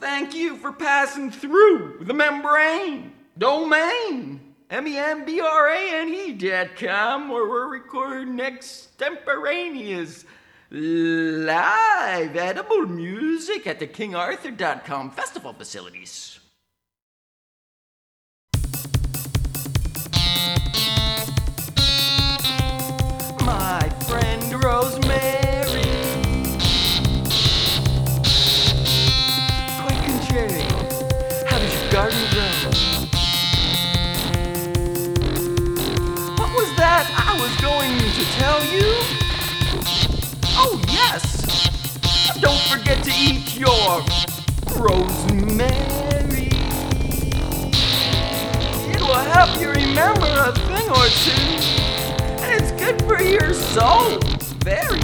Thank you for passing through the membrane domain. membrane.com, where we're recording extemporaneous live edible music at the KingArthur.com festival facilities. My friend Rosemary, quite contrary, how does your garden grow? What was that I was going to tell you? Oh yes, don't forget to eat your rosemary. It will help you remember a thing or two. It's good for your soul, very.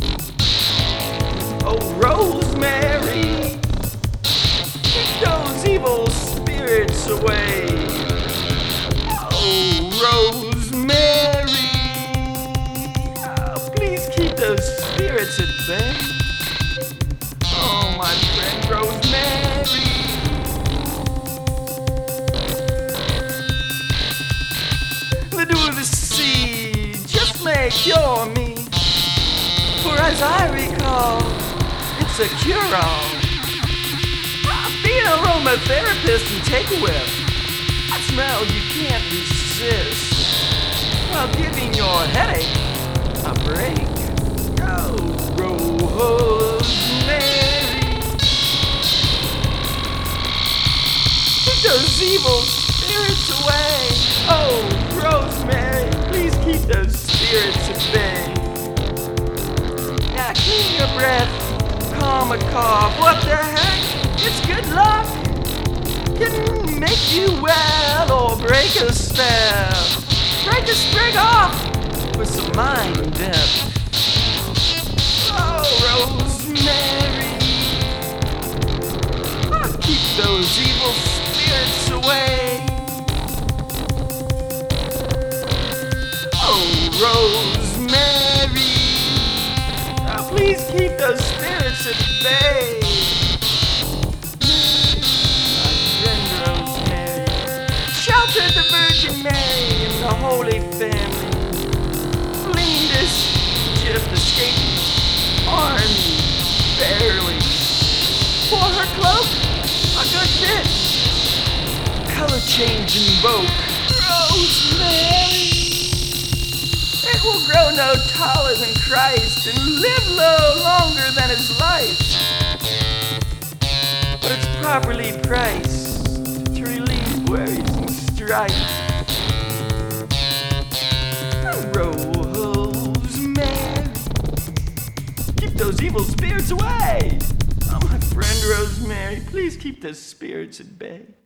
Oh, rosemary, keep those evil spirits away. Oh, rosemary, please keep those spirits at bay. Oh, my friend Rosemary. The dew of the sea may cure me, for as I recall, it's a cure-all. Be an aromatherapist and take a whiff. A smell you can't resist, while giving your headache a break. Oh, rosemary, keep those evil spirits away. Oh, rosemary, please keep those spirits at bay. Now clean your breath, calm a cough. What the heck? It's good luck. Can make you well or break a spell. Break a sprig off with some mind depth. Oh, rosemary, keep those evil spirits away. Rosemary, please keep those spirits at bay. My friend Rosemary, shelter the Virgin Mary and the Holy Family. Fleeing this just escaped army barely. For her cloak, a good bit. Color change invoke. Rosemary, it will grow no taller than Christ and live longer than his life. But it's properly priced to relieve worries and strife. Rosemary, keep those evil spirits away. Oh, my friend Rosemary, please keep those spirits at bay.